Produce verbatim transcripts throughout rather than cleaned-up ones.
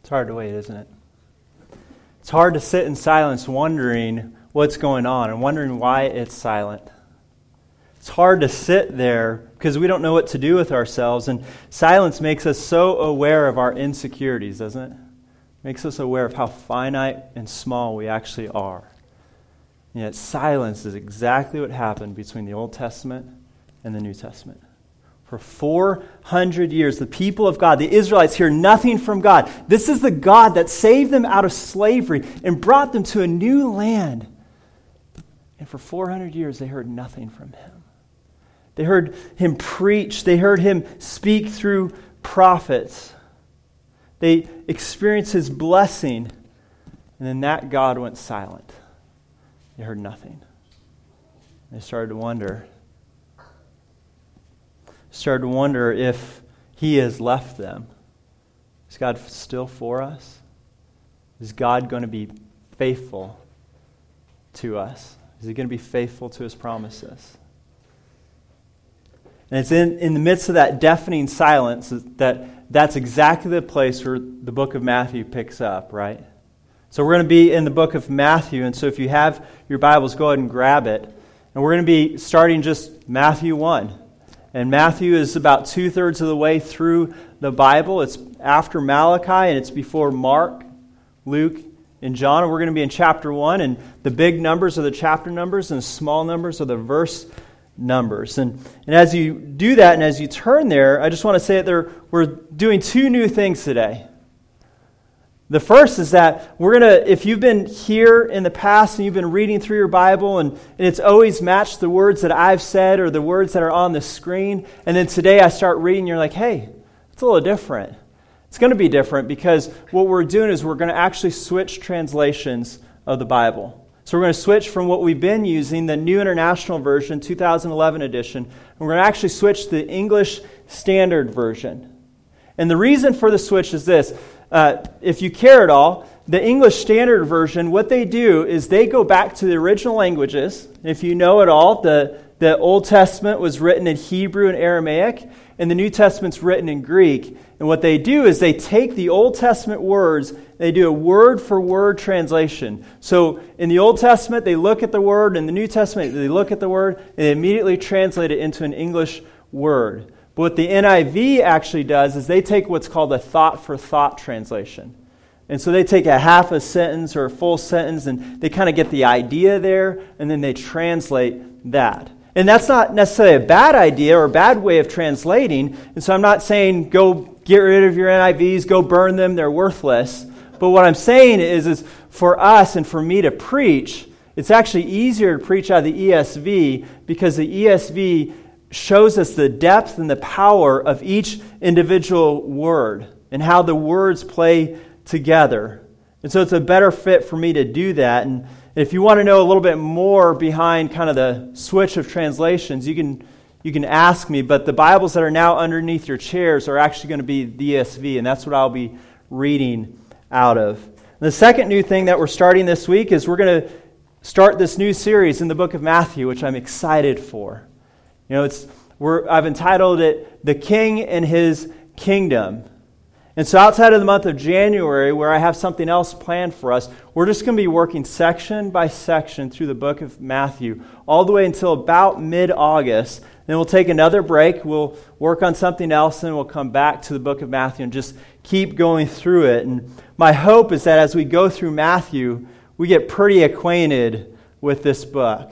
It's hard to wait, isn't it? It's hard to sit in silence wondering what's going on and wondering why it's silent. It's hard to sit there because we don't know what to do with ourselves, and silence makes us so aware of our insecurities, doesn't it? Makes us aware of how finite and small we actually are. And yet silence is exactly what happened between the Old Testament and the New Testament. For four hundred years, the people of God, the Israelites, hear nothing from God. This is the God that saved them out of slavery and brought them to a new land. And for four hundred years, they heard nothing from Him. They heard Him preach. They heard Him speak through prophets. They experienced His blessing. And then that God went silent. They heard nothing. They started to wonder. Started to wonder if He has left them. Is God still for us? Is God going to be faithful to us? Is He going to be faithful to His promises? And it's in, in the midst of that deafening silence that that's exactly the place where the book of Matthew picks up, right? So we're going to be in the book of Matthew, and so if you have your Bibles, go ahead and grab it. And we're going to be starting just Matthew one. And Matthew is about two-thirds of the way through the Bible. It's after Malachi, and it's before Mark, Luke, and John. And we're going to be in chapter one, and the big numbers are the chapter numbers, and the small numbers are the verse numbers. And, and as you do that, and as you turn there, I just want to say that there, we're doing two new things today. The first is that we're going to, if you've been here in the past and you've been reading through your Bible and, and it's always matched the words that I've said or the words that are on the screen, and then today I start reading, you're like, hey, it's a little different. It's going to be different because what we're doing is we're going to actually switch translations of the Bible. So we're going to switch from what we've been using, the New International Version, two thousand eleven edition, and we're going to actually switch to the English Standard Version. And the reason for the switch is this. Uh, if you care at all, the English Standard Version, what they do is they go back to the original languages. If you know at all, the, the Old Testament was written in Hebrew and Aramaic, and the New Testament's written in Greek. And what they do is they take the Old Testament words, they do a word-for-word translation. So in the Old Testament, they look at the word, in the New Testament, they look at the word, and they immediately translate it into an English word. But what the N I V actually does is they take what's called a thought-for-thought translation. And so they take a half a sentence or a full sentence, and they kind of get the idea there, and then they translate that. And that's not necessarily a bad idea or a bad way of translating. And so I'm not saying go get rid of your N I Vs, go burn them, they're worthless. But what I'm saying is, is for us and for me to preach, it's actually easier to preach out of the E S V because the E S V shows us the depth and the power of each individual word and how the words play together. And so it's a better fit for me to do that. And if you want to know a little bit more behind kind of the switch of translations, you can you can ask me. But the Bibles that are now underneath your chairs are actually going to be the E S V, and that's what I'll be reading out of. And the second new thing that we're starting this week is we're going to start this new series in the book of Matthew, which I'm excited for. You know, it's we're I've entitled it "The King and His Kingdom." And so outside of the month of January, where I have something else planned for us, we're just going to be working section by section through the book of Matthew, all the way until about mid-August. Then we'll take another break, we'll work on something else, and we'll come back to the book of Matthew and just keep going through it. And my hope is that as we go through Matthew, we get pretty acquainted with this book.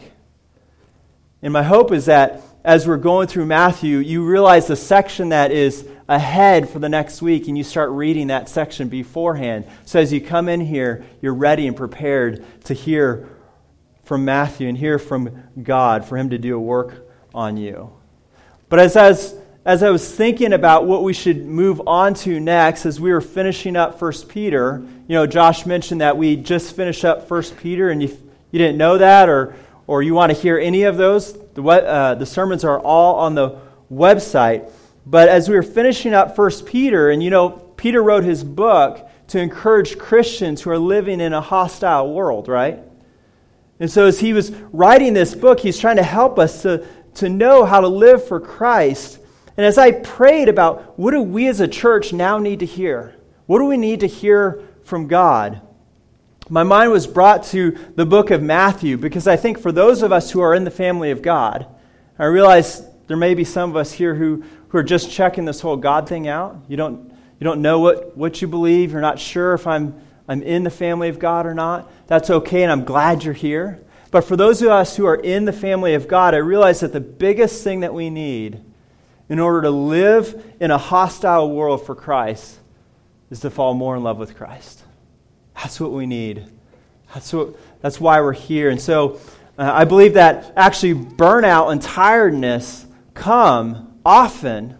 And my hope is that as we're going through Matthew, you realize the section that is ahead for the next week, and you start reading that section beforehand. So as you come in here, you're ready and prepared to hear from Matthew and hear from God for Him to do a work on you. But as, as, as I was thinking about what we should move on to next, as we were finishing up First Peter, you know, Josh mentioned that we just finished up First Peter, and you, you didn't know that, or or you want to hear any of those, the, uh, the sermons are all on the website. But as we were finishing up First Peter, and you know, Peter wrote his book to encourage Christians who are living in a hostile world, right? And so as he was writing this book, he's trying to help us to, to know how to live for Christ. And as I prayed about what do we as a church now need to hear? What do we need to hear from God? My mind was brought to the book of Matthew because I think for those of us who are in the family of God, I realize there may be some of us here who, who are just checking this whole God thing out. You don't you don't know what, what you believe. You're not sure if I'm I'm in the family of God or not. That's okay, and I'm glad you're here. But for those of us who are in the family of God, I realize that the biggest thing that we need in order to live in a hostile world for Christ is to fall more in love with Christ. That's what we need. That's what. That's why we're here. And so uh, I believe that actually burnout and tiredness come often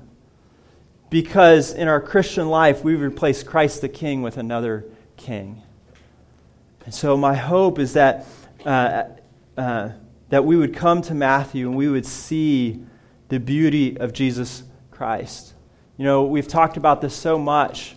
because in our Christian life we've replaced Christ the King with another king. And so my hope is that uh, uh, that we would come to Matthew and we would see the beauty of Jesus Christ. You know, we've talked about this so much,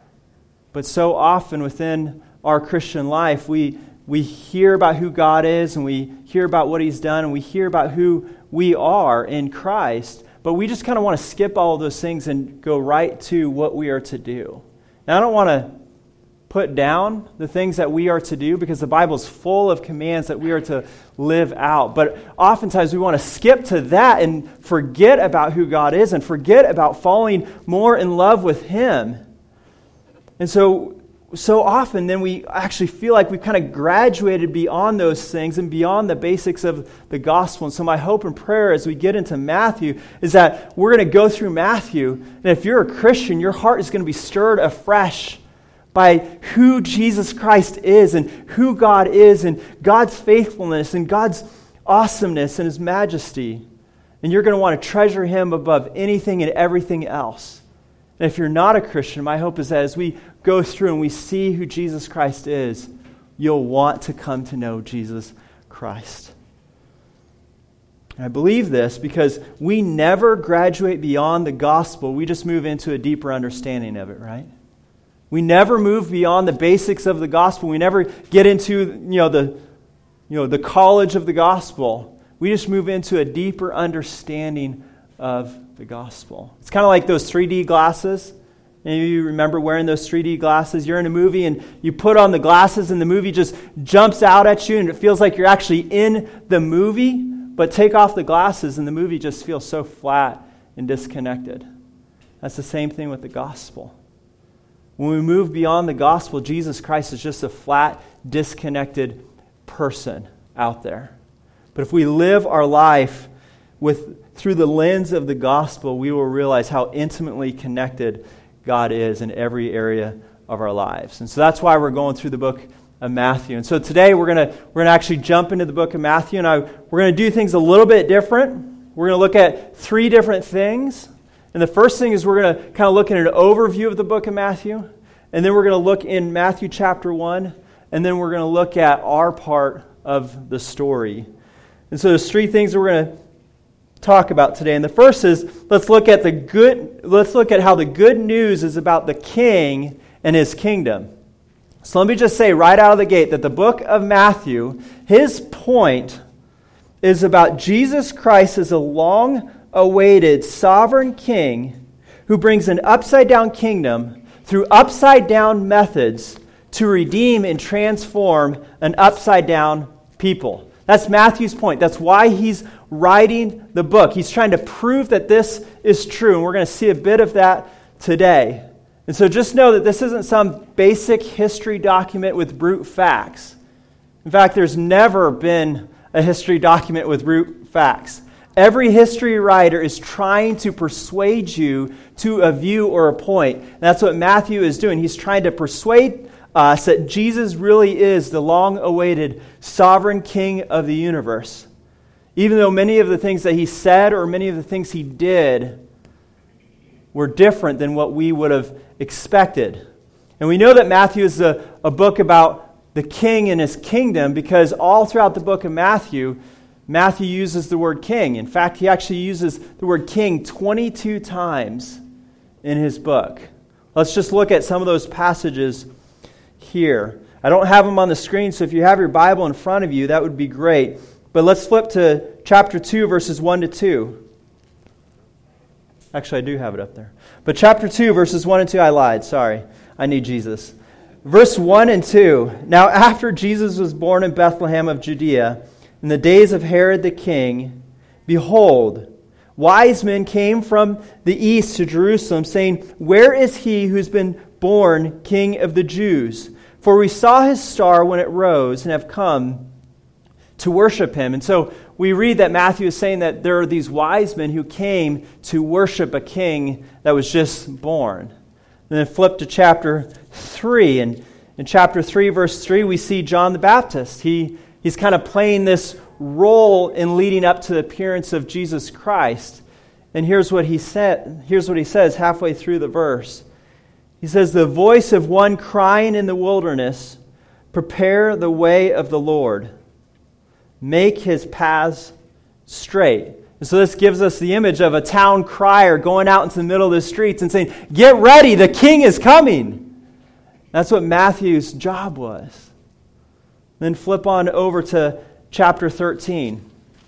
but so often within our Christian life, we we hear about who God is and we hear about what He's done and we hear about who we are in Christ, but we just kind of want to skip all of those things and go right to what we are to do. Now, I don't want to put down the things that we are to do because the Bible is full of commands that we are to live out. But oftentimes we want to skip to that and forget about who God is and forget about falling more in love with Him. And so, so often then we actually feel like we've kind of graduated beyond those things and beyond the basics of the gospel. And so my hope and prayer as we get into Matthew is that we're going to go through Matthew, and if you're a Christian, your heart is going to be stirred afresh by who Jesus Christ is and who God is and God's faithfulness and God's awesomeness and His majesty. And you're going to want to treasure Him above anything and everything else. And if you're not a Christian, my hope is that as we go through and we see who Jesus Christ is, you'll want to come to know Jesus Christ. And I believe this because we never graduate beyond the gospel. We just move into a deeper understanding of it, right? We never move beyond the basics of the gospel. We never get into, you know, the, you know, the college of the gospel. We just move into a deeper understanding of the gospel. It's kind of like those three D glasses. Maybe you remember wearing those three D glasses. You're in a movie and you put on the glasses and the movie just jumps out at you and it feels like you're actually in the movie. But take off the glasses and the movie just feels so flat and disconnected. That's the same thing with the gospel. When we move beyond the gospel, Jesus Christ is just a flat, disconnected person out there. But if we live our life with through the lens of the gospel, we will realize how intimately connected God is in every area of our lives. And so that's why we're going through the book of Matthew. And so today we're going to we're going to actually jump into the book of Matthew, and I, we're going to do things a little bit different. We're going to look at three different things. And the first thing is we're going to kind of look at an overview of the book of Matthew, and then we're going to look in Matthew chapter one, and then we're going to look at our part of the story. And so there's three things that we're going to talk about today. And the first is let's look at the good let's look at how the good news is about the king and his kingdom. So let me just say right out of the gate that the book of Matthew, his point is about Jesus Christ as a long-awaited sovereign king who brings an upside-down kingdom through upside-down methods to redeem and transform an upside-down people. That's Matthew's point. That's why he's writing the book. He's trying to prove that this is true, and we're going to see a bit of that today. And so just know that this isn't some basic history document with brute facts. In fact, there's never been a history document with brute facts. Every history writer is trying to persuade you to a view or a point. And that's what Matthew is doing. He's trying to persuade us that Jesus really is the long-awaited sovereign king of the universe. Even though many of the things that he said or many of the things he did were different than what we would have expected. And we know that Matthew is a, a book about the king and his kingdom because all throughout the book of Matthew, Matthew uses the word king. In fact, he actually uses the word king twenty-two times in his book. Let's just look at some of those passages here. I don't have them on the screen, so if you have your Bible in front of you, that would be great. But let's flip to chapter two, verses one to two. Actually, I do have it up there. But chapter two, verses one and two, I lied, sorry. I need Jesus. Verse one and two. Now after Jesus was born in Bethlehem of Judea, in the days of Herod the king, behold, wise men came from the east to Jerusalem, saying, Where is he who's been born King of the Jews? For we saw his star when it rose and have come to worship him. And so we read that Matthew is saying that there are these wise men who came to worship a king that was just born. And then flip to chapter three. And in chapter three, verse three, we see John the Baptist. He, he's kind of playing this role in leading up to the appearance of Jesus Christ. And here's what he said. Here's what he says halfway through the verse. He says, The voice of one crying in the wilderness, prepare the way of the Lord. Make his paths straight. And so this gives us the image of a town crier going out into the middle of the streets and saying, Get ready, the king is coming. That's what Matthew's job was. Then flip on over to chapter thirteen.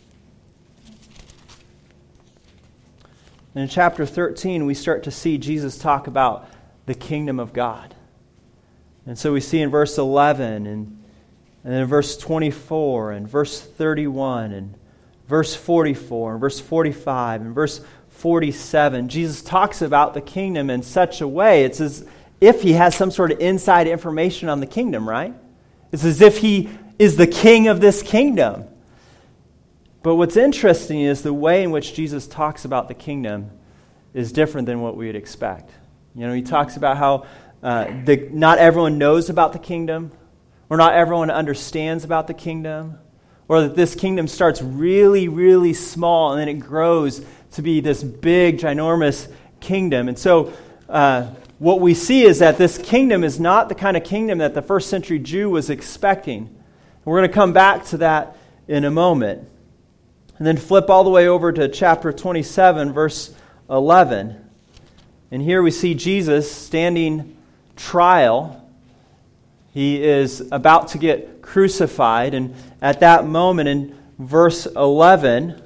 And in chapter thirteen, we start to see Jesus talk about the kingdom of God. And so we see in verse eleven and, and then in verse twenty-four and verse thirty-one and verse forty-four and verse forty-five and verse forty-seven, Jesus talks about the kingdom in such a way, it's as if he has some sort of inside information on the kingdom, right? It's as if he is the king of this kingdom. But what's interesting is the way in which Jesus talks about the kingdom is different than what we would expect. You know, he talks about how uh, the, not everyone knows about the kingdom, or not everyone understands about the kingdom, or that this kingdom starts really, really small and then it grows to be this big, ginormous kingdom. And so uh, what we see is that this kingdom is not the kind of kingdom that the first century Jew was expecting. We're going to come back to that in a moment. And then flip all the way over to chapter twenty-seven, verse eleven. And here we see Jesus standing trial. He is about to get crucified. And at that moment in verse eleven,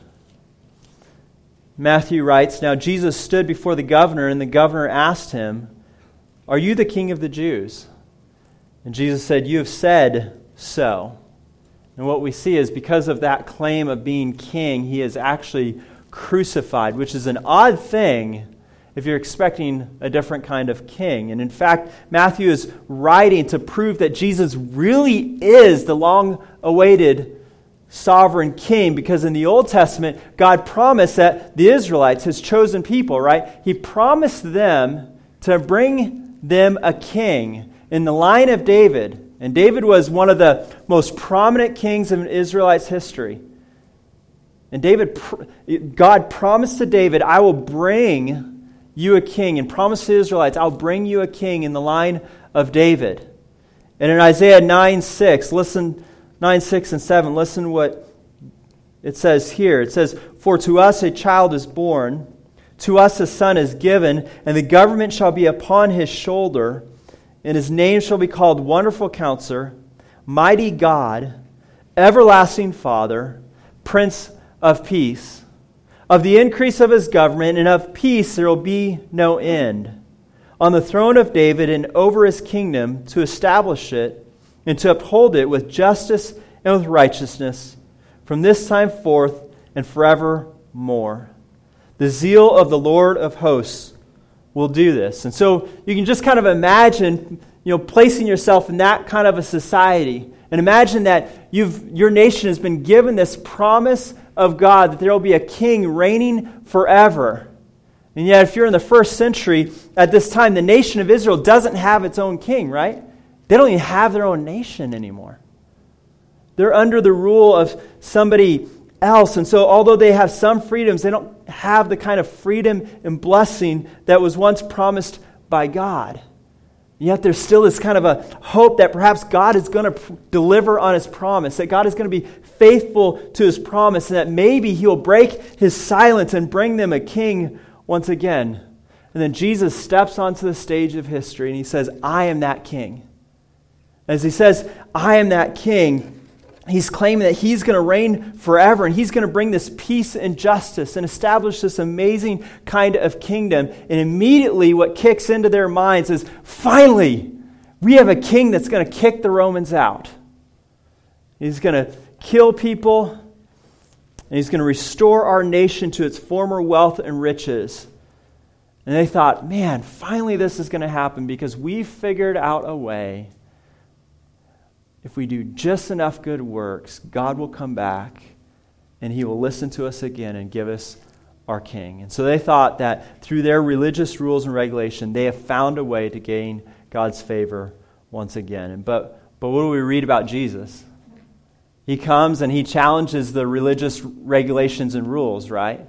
Matthew writes, Now Jesus stood before the governor, and the governor asked him, Are you the king of the Jews? And Jesus said, You have said so. And what we see is because of that claim of being king, he is actually crucified, which is an odd thing if you're expecting a different kind of king. And in fact, Matthew is writing to prove that Jesus really is the long-awaited sovereign king, because in the Old Testament, God promised that the Israelites, his chosen people, right? He promised them to bring them a king in the line of David. And David was one of the most prominent kings in Israelites' history. And David, God promised to David, I will bring you a king, and promised to the Israelites, I'll bring you a king in the line of David. And in Isaiah nine six, listen, nine six and seven, listen what it says here. It says, For to us a child is born, to us a son is given, and the government shall be upon his shoulder, and his name shall be called Wonderful Counselor, Mighty God, Everlasting Father, Prince of Peace. Of the increase of his government and of peace there will be no end. On the throne of David and over his kingdom, to establish it and to uphold it with justice and with righteousness from this time forth and forevermore. The zeal of the Lord of hosts will do this. And so you can just kind of imagine, you know, placing yourself in that kind of a society. And imagine that you've your nation has been given this promise of God that there will be a king reigning forever. And yet if you're in the first century, at this time, the nation of Israel doesn't have its own king, right? They don't even have their own nation anymore. They're under the rule of somebody else. And so although they have some freedoms, they don't have the kind of freedom and blessing that was once promised by God. Yet there's still this kind of a hope that perhaps God is going to pr- deliver on his promise, that God is going to be faithful to his promise, and that maybe he'll break his silence and bring them a king once again. And then Jesus steps onto the stage of history and he says, I am that king. As he says, I am that king, he's claiming that he's going to reign forever, and he's going to bring this peace and justice and establish this amazing kind of kingdom. And immediately what kicks into their minds is, finally, we have a king that's going to kick the Romans out. He's going to kill people, and he's going to restore our nation to its former wealth and riches. And they thought, man, finally this is going to happen because we've figured out a way. If we do just enough good works, God will come back and he will listen to us again and give us our king. And so they thought that through their religious rules and regulation, they have found a way to gain God's favor once again. And but but what do we read about Jesus? He comes and he challenges the religious regulations and rules, right?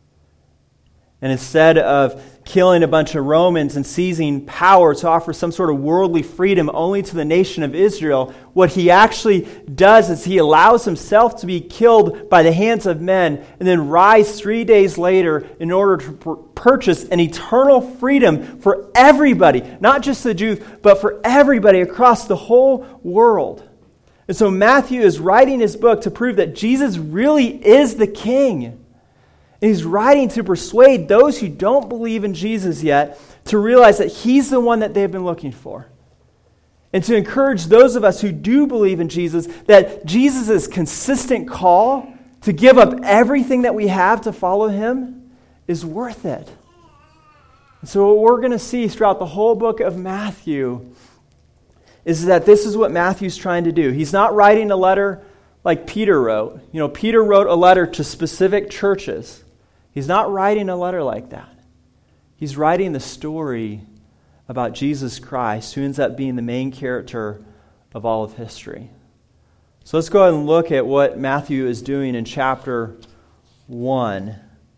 And instead of killing a bunch of Romans and seizing power to offer some sort of worldly freedom only to the nation of Israel, what he actually does is he allows himself to be killed by the hands of men and then rise three days later in order to pur- purchase an eternal freedom for everybody, not just the Jews, but for everybody across the whole world. And so Matthew is writing his book to prove that Jesus really is the king. And he's writing to persuade those who don't believe in Jesus yet to realize that he's the one that they've been looking for. And to encourage those of us who do believe in Jesus that Jesus' consistent call to give up everything that we have to follow him is worth it. And so what we're going to see throughout the whole book of Matthew is that this is what Matthew's trying to do. He's not writing a letter like Peter wrote. You know, Peter wrote a letter to specific churches. He's not writing a letter like that. He's writing the story about Jesus Christ, who ends up being the main character of all of history. So let's go ahead and look at what Matthew is doing in chapter one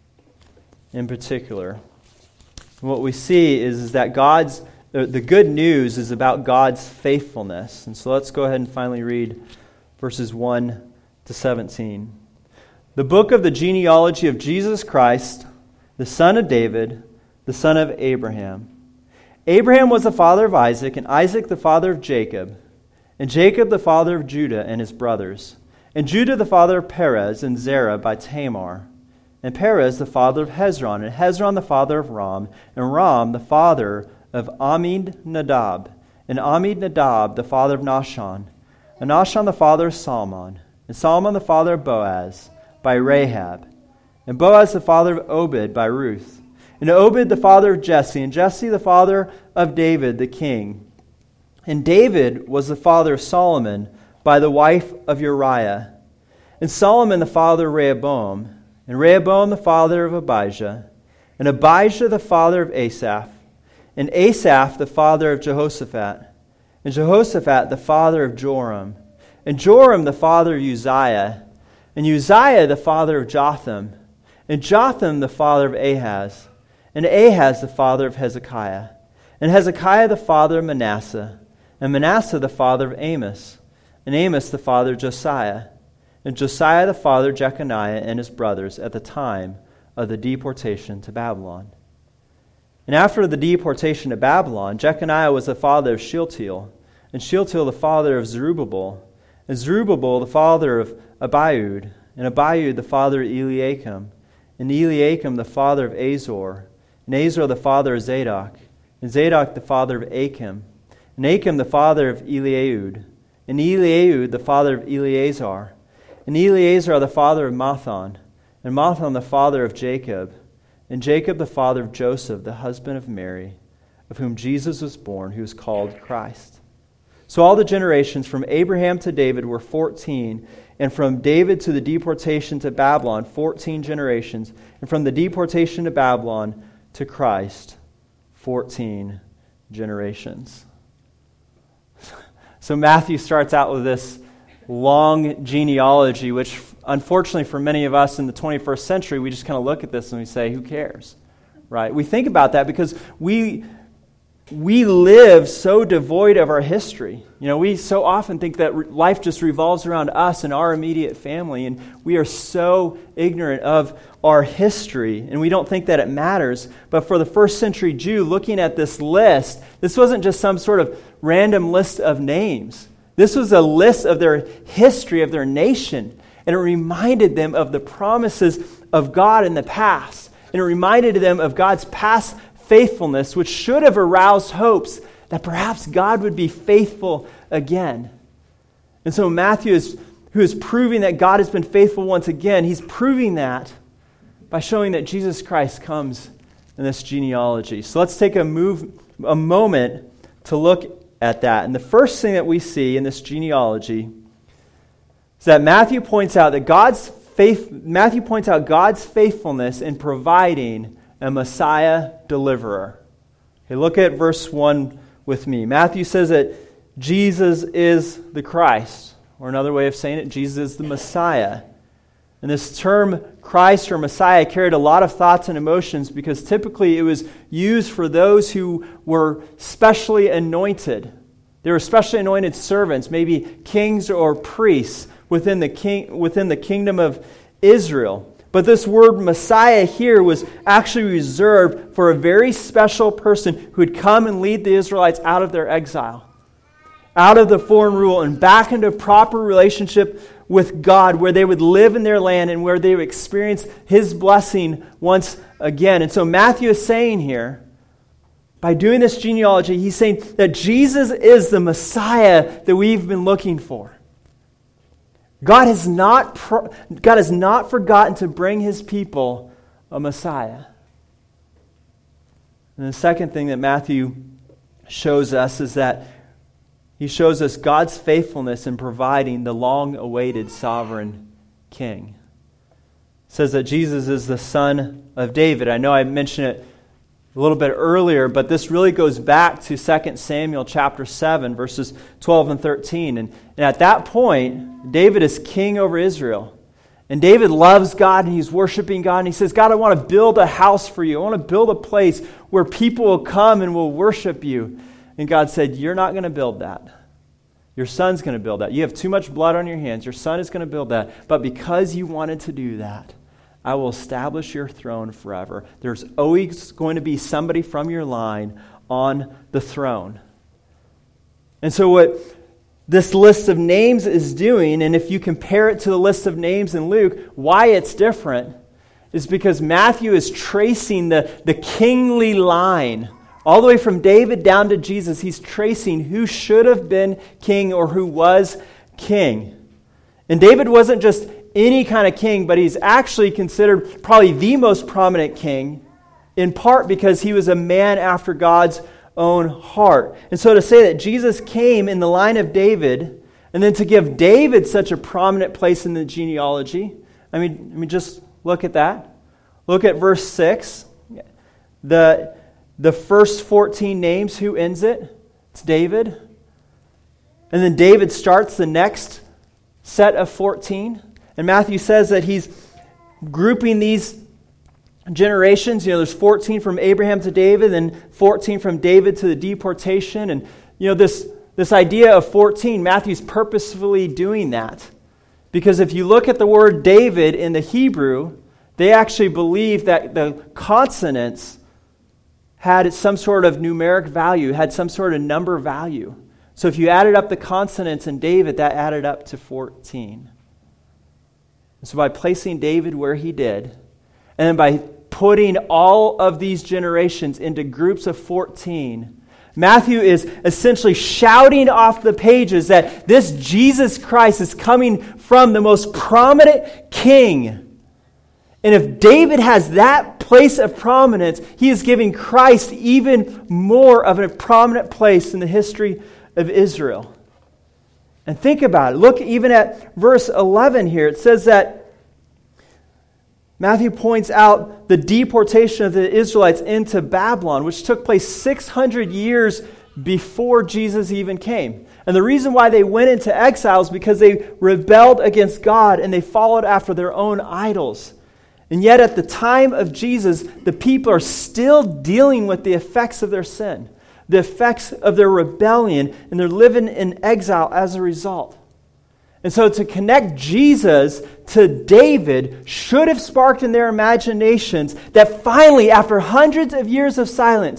in particular. And what we see is, is that God's, the, the good news is about God's faithfulness. And so let's go ahead and finally read verses one to seventeen. The book of the genealogy of Jesus Christ, the son of David, the son of Abraham. Abraham was the father of Isaac, and Isaac the father of Jacob, and Jacob the father of Judah and his brothers, and Judah the father of Perez and Zerah by Tamar, and Perez the father of Hezron, and Hezron the father of Ram, and Ram the father of Amminadab, and Amminadab the father of Nahshon, and Nahshon the father of Salmon, and Salmon the father of Boaz, by Rahab, and Boaz the father of Obed by Ruth, and Obed the father of Jesse, and Jesse the father of David the king. And David was the father of Solomon by the wife of Uriah, and Solomon the father of Rehoboam, and Rehoboam the father of Abijah, and Abijah the father of Asaph, and Asaph the father of Jehoshaphat, and Jehoshaphat the father of Joram, and Joram the father of Uzziah, and Uzziah the father of Jotham, and Jotham the father of Ahaz, and Ahaz the father of Hezekiah, and Hezekiah the father of Manasseh, and Manasseh the father of Amos, and Amos the father of Josiah, and Josiah the father of Jeconiah and his brothers at the time of the deportation to Babylon. And after the deportation to Babylon, Jeconiah was the father of Shealtiel, and Shealtiel the father of Zerubbabel, and Zerubbabel the father of Abiud, and Abiud the father of Eliakim, and Eliakim the father of Azor, and Azor the father of Zadok, and Zadok the father of Achim, and Achim the father of Eliud, and Eliud the father of Eleazar, and Eleazar the father of Matthan, and Matthan the father of Jacob, and Jacob the father of Joseph, the husband of Mary, of whom Jesus was born, who is called Christ. So all the generations from Abraham to David were fourteen, and from David to the deportation to Babylon, fourteen generations, and from the deportation to Babylon to Christ, fourteen generations. So Matthew starts out with this long genealogy, which unfortunately for many of us in the twenty-first century, we just kind of look at this and we say, who cares? Right? We think about that because we we live so devoid of our history. You know, we so often think that life just revolves around us and our immediate family, and we are so ignorant of our history, and we don't think that it matters. But for the first century Jew looking at this list, this wasn't just some sort of random list of names. This was a list of their history, of their nation. And it reminded them of the promises of God in the past. And it reminded them of God's past faithfulness, which should have aroused hopes that perhaps God would be faithful again. And so Matthew, is, who is proving that God has been faithful once again, he's proving that by showing that Jesus Christ comes in this genealogy. So let's take a move, a moment to look at that. And the first thing that we see in this genealogy is that Matthew points out that God's faith. Matthew points out God's faithfulness in providing a Messiah deliverer. Okay, look at verse one with me. Matthew says that Jesus is the Christ, or another way of saying it, Jesus is the Messiah. And this term Christ or Messiah carried a lot of thoughts and emotions because typically it was used for those who were specially anointed. They were specially anointed servants, maybe kings or priests within the king within the kingdom of Israel. But this word Messiah here was actually reserved for a very special person who would come and lead the Israelites out of their exile, out of the foreign rule, and back into a proper relationship with God, where they would live in their land and where they would experience His blessing once again. And so Matthew is saying here, by doing this genealogy, he's saying that Jesus is the Messiah that we've been looking for. God has not pro- God has not forgotten to bring His people a Messiah. And the second thing that Matthew shows us is that he shows us God's faithfulness in providing the long-awaited sovereign king. It says that Jesus is the son of David. I know I mentioned it a little bit earlier, but this really goes back to Second Samuel chapter seven, verses twelve and thirteen. And, and at that point, David is king over Israel. And David loves God and he's worshiping God. And he says, God, I want to build a house for you. I want to build a place where people will come and will worship you. And God said, you're not going to build that. Your son's going to build that. You have too much blood on your hands. Your son is going to build that. But because you wanted to do that, I will establish your throne forever. There's always going to be somebody from your line on the throne. And so what this list of names is doing, and if you compare it to the list of names in Luke, why it's different is because Matthew is tracing the, the kingly line. All the way from David down to Jesus, he's tracing who should have been king or who was king. And David wasn't just any kind of king, but he's actually considered probably the most prominent king, in part because he was a man after God's own heart. And so to say that Jesus came in the line of David, and then to give David such a prominent place in the genealogy, I mean, I mean, just look at that. Look at verse six. The, the first fourteen names, who ends it? It's David. And then David starts the next set of fourteen. And Matthew says that he's grouping these generations. You know, there's fourteen from Abraham to David, and fourteen from David to the deportation. And, you know, this, this idea of fourteen, Matthew's purposefully doing that. Because if you look at the word David in the Hebrew, they actually believe that the consonants had some sort of numeric value, had some sort of number value. So if you added up the consonants in David, that added up to fourteen. So by placing David where he did, and then by putting all of these generations into groups of fourteen, Matthew is essentially shouting off the pages that this Jesus Christ is coming from the most prominent king. And if David has that place of prominence, he is giving Christ even more of a prominent place in the history of Israel. And think about it. Look even at verse eleven here. It says that Matthew points out the deportation of the Israelites into Babylon, which took place six hundred years before Jesus even came. And the reason why they went into exile is because they rebelled against God and they followed after their own idols. And yet at the time of Jesus, the people are still dealing with the effects of their sin, the effects of their rebellion, and they're living in exile as a result. And so to connect Jesus to David should have sparked in their imaginations that finally, after hundreds of years of silence,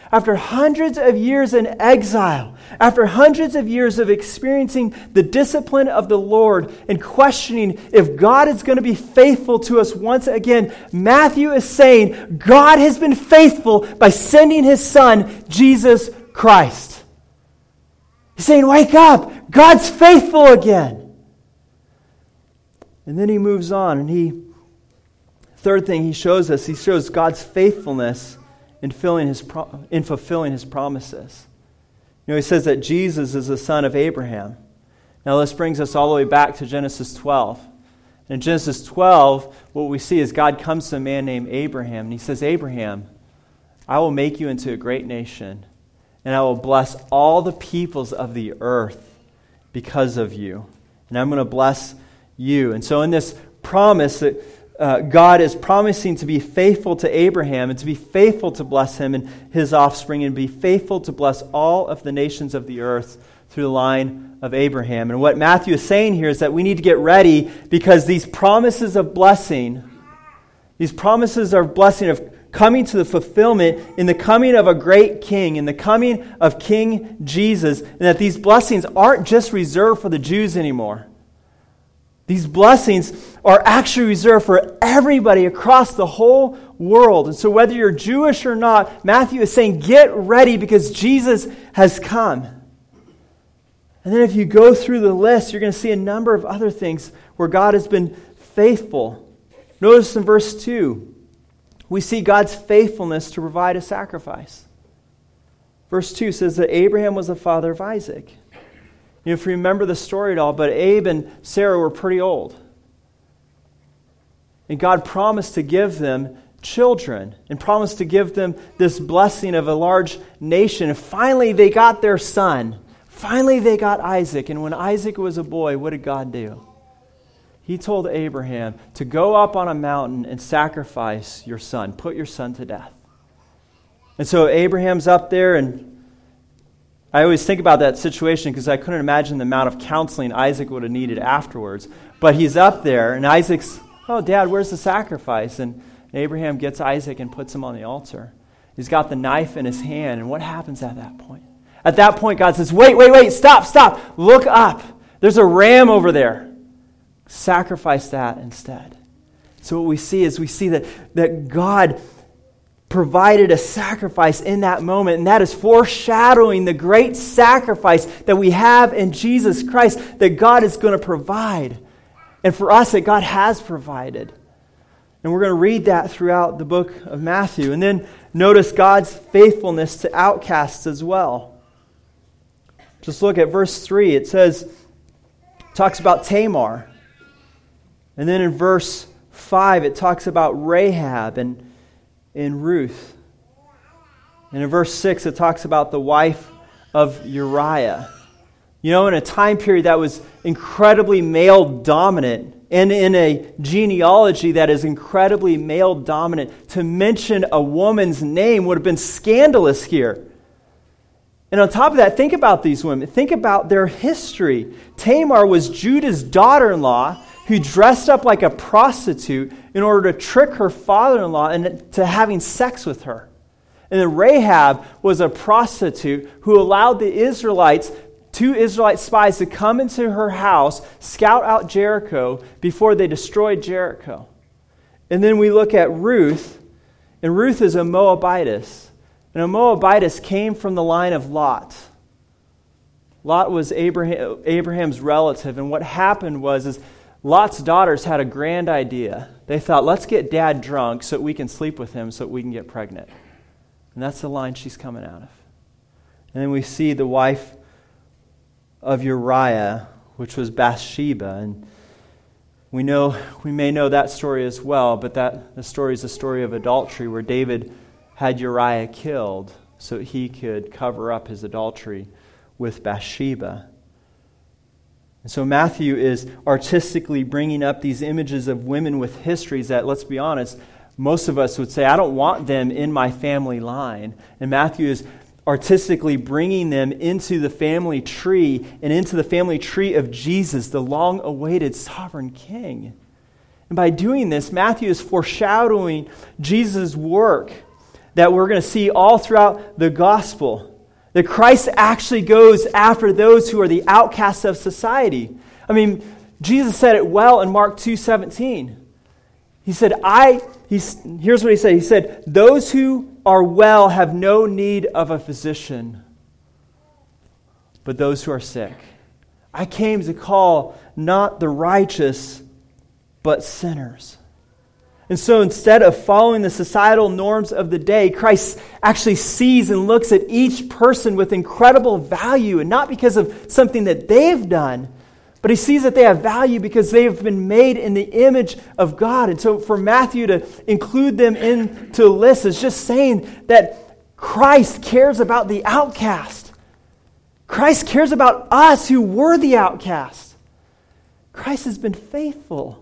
After hundreds of years in exile, after hundreds of years of experiencing the discipline of the Lord and questioning if God is going to be faithful to us once again, Matthew is saying God has been faithful by sending his Son, Jesus Christ. He's saying, wake up! God's faithful again. And then he moves on, and he, third thing he shows us, he shows God's faithfulness in fulfilling his, in fulfilling his promises. You know, he says that Jesus is the son of Abraham. Now this brings us all the way back to Genesis twelve. In Genesis twelve, what we see is God comes to a man named Abraham, and he says, Abraham, I will make you into a great nation, and I will bless all the peoples of the earth because of you. And I'm going to bless you. And so in this promise that Uh, God is promising to be faithful to Abraham and to be faithful to bless him and his offspring and be faithful to bless all of the nations of the earth through the line of Abraham. And what Matthew is saying here is that we need to get ready because these promises of blessing, these promises of blessing of coming to the fulfillment in the coming of a great king, in the coming of King Jesus, and that these blessings aren't just reserved for the Jews anymore. These blessings are actually reserved for everybody across the whole world. And so whether you're Jewish or not, Matthew is saying, get ready because Jesus has come. And then if you go through the list, you're going to see a number of other things where God has been faithful. Notice in verse two, we see God's faithfulness to provide a sacrifice. Verse two says that Abraham was the father of Isaac. You know, if you remember the story at all, but Abe and Sarah were pretty old. And God promised to give them children and promised to give them this blessing of a large nation. And finally they got their son. Finally they got Isaac. And when Isaac was a boy, what did God do? He told Abraham to go up on a mountain and sacrifice your son. Put your son to death. And so Abraham's up there, and I always think about that situation because I couldn't imagine the amount of counseling Isaac would have needed afterwards. But he's up there, and Isaac's, oh, Dad, where's the sacrifice? And Abraham gets Isaac and puts him on the altar. He's got the knife in his hand, and what happens at that point? At that point, God says, wait, wait, wait, stop, stop. Look up. There's a ram over there. Sacrifice that instead. So what we see is we see that, that God provided a sacrifice in that moment, and that is foreshadowing the great sacrifice that we have in Jesus Christ that God is going to provide. And for us, that God has provided. And we're going to read that throughout the book of Matthew. And then notice God's faithfulness to outcasts as well. Just look at verse three. It says, it talks about Tamar. And then in verse five, it talks about Rahab and in Ruth. And in verse six, it talks about the wife of Uriah. You know, in a time period that was incredibly male-dominant, and in a genealogy that is incredibly male-dominant, to mention a woman's name would have been scandalous here. And on top of that, think about these women. Think about their history. Tamar was Judah's daughter-in-law who dressed up like a prostitute in order to trick her father-in-law into having sex with her. And then Rahab was a prostitute who allowed the Israelites, two Israelite spies, to come into her house, scout out Jericho before they destroyed Jericho. And then we look at Ruth, and Ruth is a Moabitess. And a Moabitess came from the line of Lot. Lot was Abraham, Abraham's relative, and what happened was is Lot's daughters had a grand idea. They thought, let's get Dad drunk so that we can sleep with him so that we can get pregnant. And that's the line she's coming out of. And then we see the wife of Uriah, which was Bathsheba. And we know we may know that story as well, but that the story is a story of adultery where David had Uriah killed so he could cover up his adultery with Bathsheba. And so Matthew is artistically bringing up these images of women with histories that, let's be honest, most of us would say, I don't want them in my family line. And Matthew is artistically bringing them into the family tree and into the family tree of Jesus, the long-awaited sovereign king. And by doing this, Matthew is foreshadowing Jesus' work, that we're going to see all throughout the gospel. That Christ actually goes after those who are the outcasts of society. I mean, Jesus said it well in Mark two seventeen. He said, I, he's, here's what he said. He said, those who are well have no need of a physician, but those who are sick. I came to call not the righteous, but sinners. And so instead of following the societal norms of the day, Christ actually sees and looks at each person with incredible value, and not because of something that they've done, but he sees that they have value because they have been made in the image of God. And so for Matthew to include them into a list is just saying that Christ cares about the outcast. Christ cares about us who were the outcast. Christ has been faithful.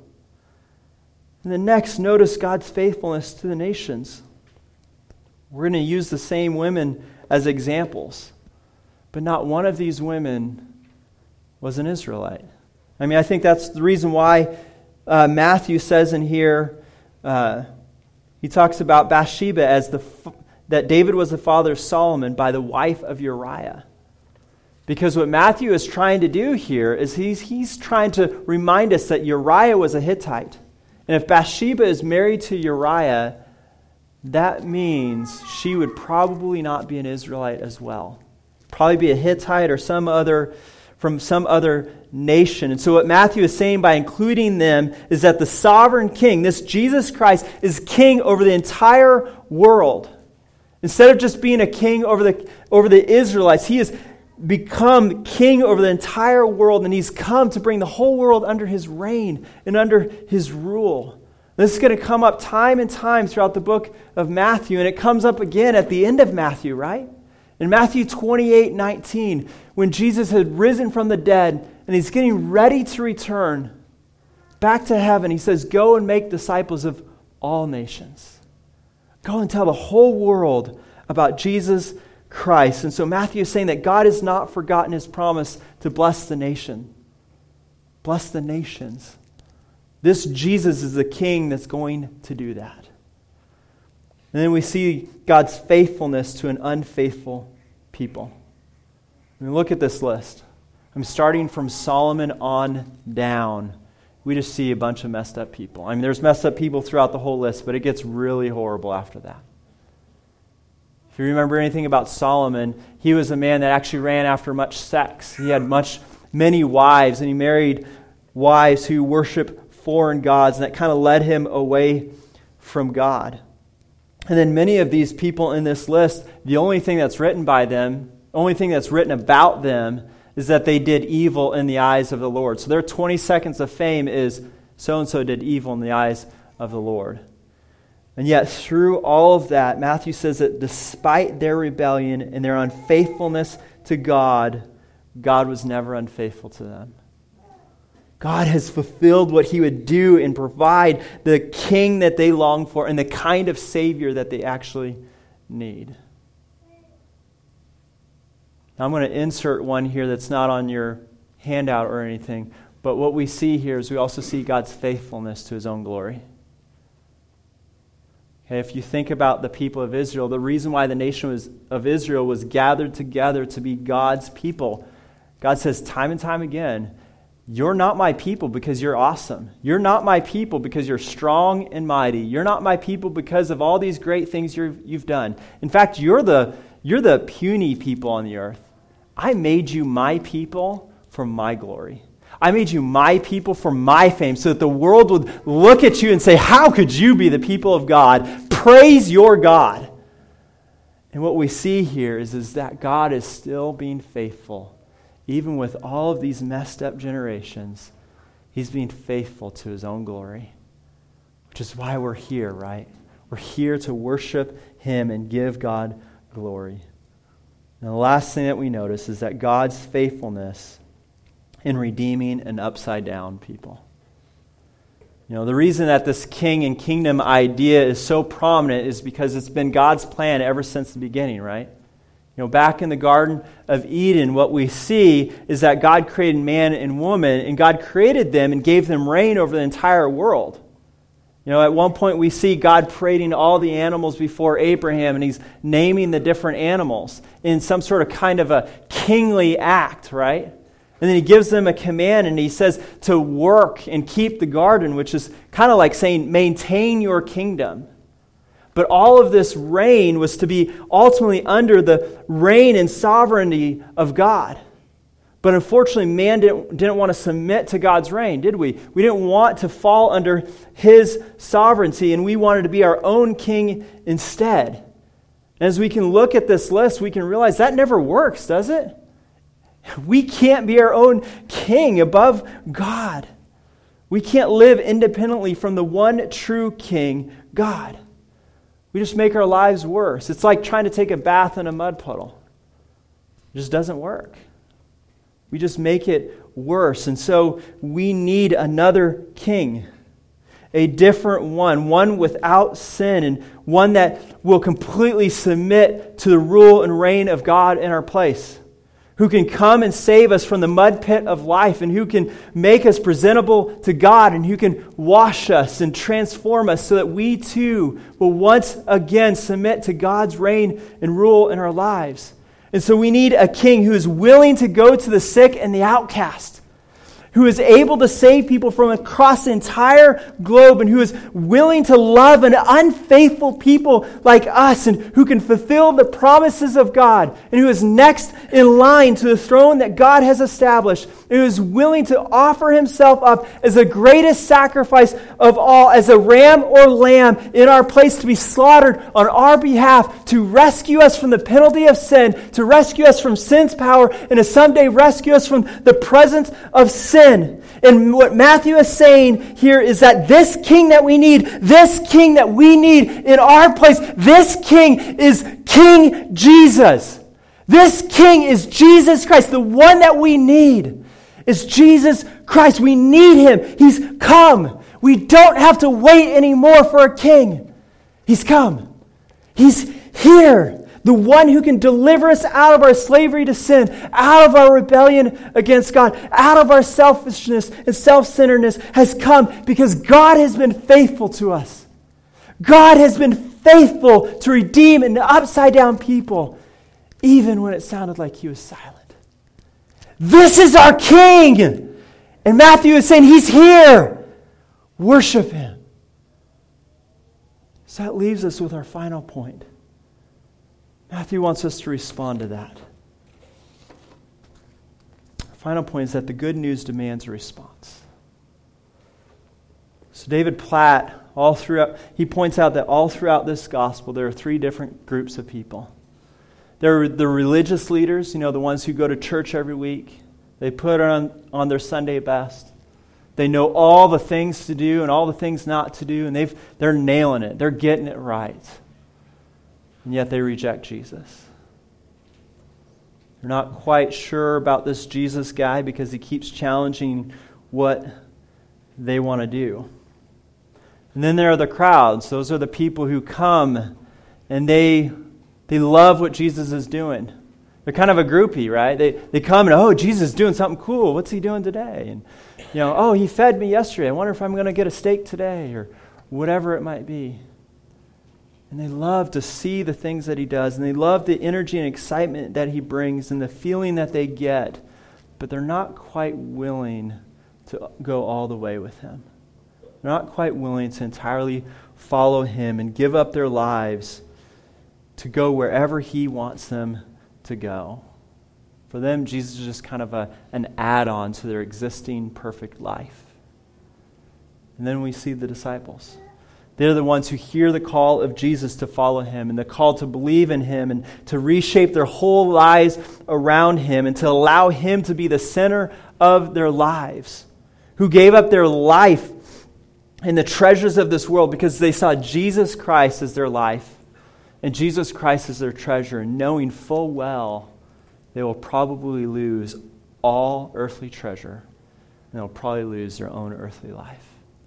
And then next, notice God's faithfulness to the nations. We're going to use the same women as examples, but not one of these women was an Israelite. I mean, I think that's the reason why uh, Matthew says in here, uh, he talks about Bathsheba as the that David was the father of Solomon by the wife of Uriah. Because what Matthew is trying to do here is he's, he's trying to remind us that Uriah was a Hittite. And if Bathsheba is married to Uriah, that means she would probably not be an Israelite as well. Probably be a Hittite or some other from some other nation. And so what Matthew is saying by including them is that the sovereign king, this Jesus Christ, is king over the entire world. Instead of just being a king over the over the Israelites, he has become king over the entire world, and he's come to bring the whole world under his reign and under his rule. This is going to come up time and time throughout the book of Matthew, and it comes up again at the end of Matthew, right? In Matthew twenty-eight nineteen, when Jesus had risen from the dead and he's getting ready to return back to heaven, he says, go and make disciples of all nations. Go and tell the whole world about Jesus Christ. And so Matthew is saying that God has not forgotten his promise to bless the nation. Bless the nations. This Jesus is the king that's going to do that. And then we see God's faithfulness to an unfaithful people. I mean, look at this list. I'm starting from Solomon on down. We just see a bunch of messed up people. I mean, there's messed up people throughout the whole list, but it gets really horrible after that. If you remember anything about Solomon, he was a man that actually ran after much sex. He had much, many wives, and he married wives who worship foreign gods, and that kind of led him away from God. And then many of these people in this list, the only thing that's written by them, only thing that's written about them is that they did evil in the eyes of the Lord. So their twenty seconds of fame is so-and-so did evil in the eyes of the Lord. And yet through all of that, Matthew says that despite their rebellion and their unfaithfulness to God, God was never unfaithful to them. God has fulfilled what he would do and provide the king that they long for and the kind of Savior that they actually need. Now I'm going to insert one here that's not on your handout or anything, but what we see here is we also see God's faithfulness to his own glory. Okay, if you think about the people of Israel, the reason why the nation was, of Israel was gathered together to be God's people, God says time and time again, you're not my people because you're awesome. You're not my people because you're strong and mighty. You're not my people because of all these great things you've, you've done. In fact, you're the, you're the puny people on the earth. I made you my people for my glory. I made you my people for my fame so that the world would look at you and say, how could you be the people of God? Praise your God. And what we see here is, is that God is still being faithful. Even with all of these messed up generations, he's being faithful to his own glory. Which is why we're here, right? We're here to worship him and give God glory. And the last thing that we notice is that God's faithfulness in redeeming an upside-down people. You know, the reason that this king and kingdom idea is so prominent is because it's been God's plan ever since the beginning, right? You know, back in the Garden of Eden, what we see is that God created man and woman, and God created them and gave them reign over the entire world. You know, at one point we see God parading all the animals before Abraham, and he's naming the different animals in some sort of kind of a kingly act, right? And then he gives them a command, and he says to work and keep the garden, which is kind of like saying, maintain your kingdom. But all of this reign was to be ultimately under the reign and sovereignty of God. But unfortunately, man didn't, didn't want to submit to God's reign, did we? We didn't want to fall under His sovereignty, and we wanted to be our own king instead. And as we can look at this list, we can realize that never works, does it? We can't be our own king above God. We can't live independently from the one true king, God. We just make our lives worse. It's like trying to take a bath in a mud puddle. It just doesn't work. We just make it worse. And so we need another king, a different one, one without sin, and one that will completely submit to the rule and reign of God in our place, who can come and save us from the mud pit of life, and who can make us presentable to God, and who can wash us and transform us so that we too will once again submit to God's reign and rule in our lives. And so we need a king who is willing to go to the sick and the outcast, who is able to save people from across the entire globe, and who is willing to love an unfaithful people like us, and who can fulfill the promises of God, and who is next in line to the throne that God has established, and who is willing to offer himself up as the greatest sacrifice of all, as a ram or lamb in our place to be slaughtered on our behalf, to rescue us from the penalty of sin, to rescue us from sin's power, and to someday rescue us from the presence of sin. And what Matthew is saying here is that this king that we need, this king that we need in our place, this king is King Jesus. This king is Jesus Christ. The one that we need is Jesus Christ. We need him. He's come. We don't have to wait anymore for a king. He's come. He's here. The one who can deliver us out of our slavery to sin, out of our rebellion against God, out of our selfishness and self-centeredness has come because God has been faithful to us. God has been faithful to redeem an upside-down people, even when it sounded like he was silent. This is our King! And Matthew is saying, he's here. Worship him. So that leaves us with our final point. Matthew wants us to respond to that. Our final point is that the good news demands a response. So David Platt, all throughout, he points out that all throughout this gospel, there are three different groups of people. There are the religious leaders, you know, the ones who go to church every week. They put on, on their Sunday best. They know all the things to do and all the things not to do, and they've, they're nailing it. They're getting it right. And yet they reject Jesus. They're not quite sure about this Jesus guy because he keeps challenging what they want to do. And then there are the crowds. Those are the people who come and they they love what Jesus is doing. They're kind of a groupie, right? They they come and, oh, Jesus is doing something cool. What's he doing today? And, you know, oh, he fed me yesterday. I wonder if I'm going to get a steak today, or whatever it might be. And they love to see the things that he does, and they love the energy and excitement that he brings and the feeling that they get, but they're not quite willing to go all the way with him. They're not quite willing to entirely follow him and give up their lives to go wherever he wants them to go. For them, Jesus is just kind of a, an add-on to their existing perfect life. And then we see the disciples. They're the ones who hear the call of Jesus to follow him, and the call to believe in him, and to reshape their whole lives around him, and to allow him to be the center of their lives, who gave up their life and the treasures of this world because they saw Jesus Christ as their life and Jesus Christ as their treasure, and knowing full well they will probably lose all earthly treasure, and they'll probably lose their own earthly life.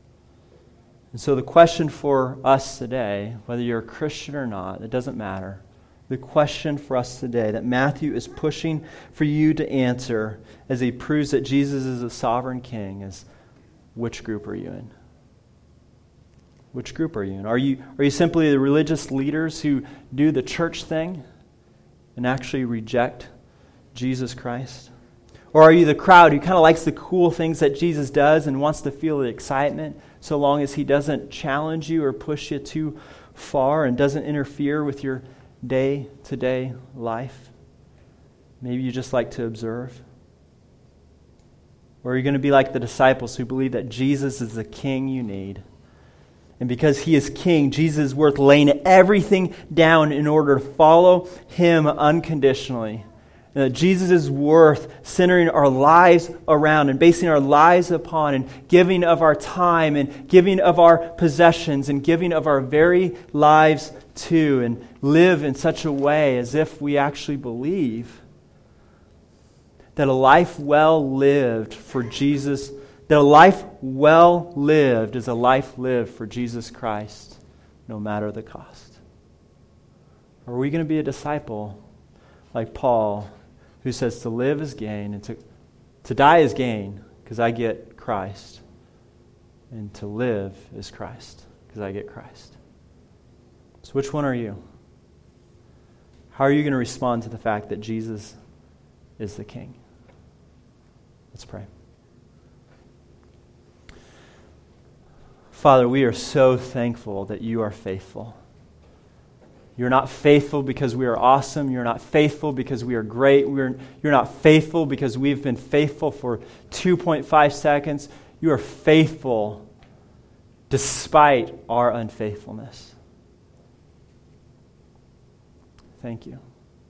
And so the question for us today, whether you're a Christian or not, it doesn't matter. The question for us today that Matthew is pushing for you to answer as he proves that Jesus is a sovereign king is, which group are you in? Which group are you in? Are you, are you simply the religious leaders who do the church thing and actually reject Jesus Christ? Or are you the crowd who kind of likes the cool things that Jesus does and wants to feel the excitement so long as he doesn't challenge you or push you too far and doesn't interfere with your day-to-day life? Maybe you just like to observe. Or are you going to be like the disciples who believe that Jesus is the king you need? And because he is king, Jesus is worth laying everything down in order to follow him unconditionally. And that Jesus is worth centering our lives around and basing our lives upon and giving of our time and giving of our possessions and giving of our very lives to, and live in such a way as if we actually believe that a life well lived for Jesus, that a life well lived is a life lived for Jesus Christ, no matter the cost. Are we going to be a disciple like Paul, who says to live is gain and to, to die is gain because I get Christ, and to live is Christ because I get Christ? So which one are you? How are you going to respond to the fact that Jesus is the King? Let's pray. Father, we are so thankful that you are faithful. You're not faithful because we are awesome. You're not faithful because we are great. We're, you're not faithful because we've been faithful for two point five seconds. You are faithful despite our unfaithfulness. Thank you.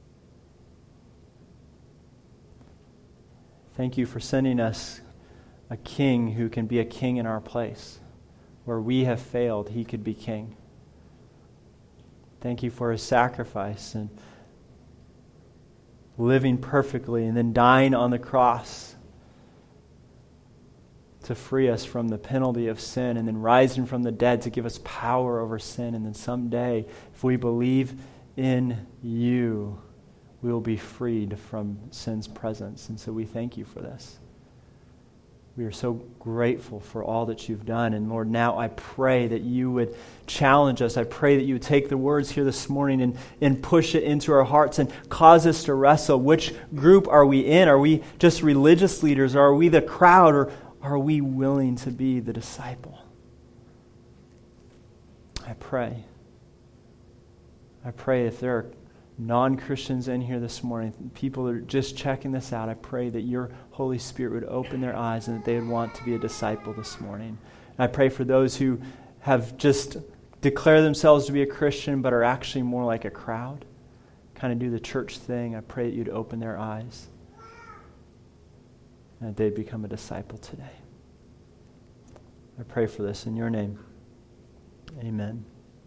Thank you for sending us a king who can be a king in our place. Where we have failed, he could be king. Thank you for his sacrifice and living perfectly and then dying on the cross to free us from the penalty of sin, and then rising from the dead to give us power over sin. And then someday, if we believe in you, we will be freed from sin's presence. And so we thank you for this. We are so grateful for all that you've done. And Lord, now I pray that you would challenge us. I pray that you would take the words here this morning and, and push it into our hearts and cause us to wrestle. Which group are we in? Are we just religious leaders? Or are we the crowd? Or are we willing to be the disciple? I pray. I pray if there are non-Christians in here this morning, people that are just checking this out, I pray that your Holy Spirit would open their eyes and that they would want to be a disciple this morning. And I pray for those who have just declared themselves to be a Christian but are actually more like a crowd, kind of do the church thing. I pray that you'd open their eyes and that they'd become a disciple today. I pray for this in your name. Amen.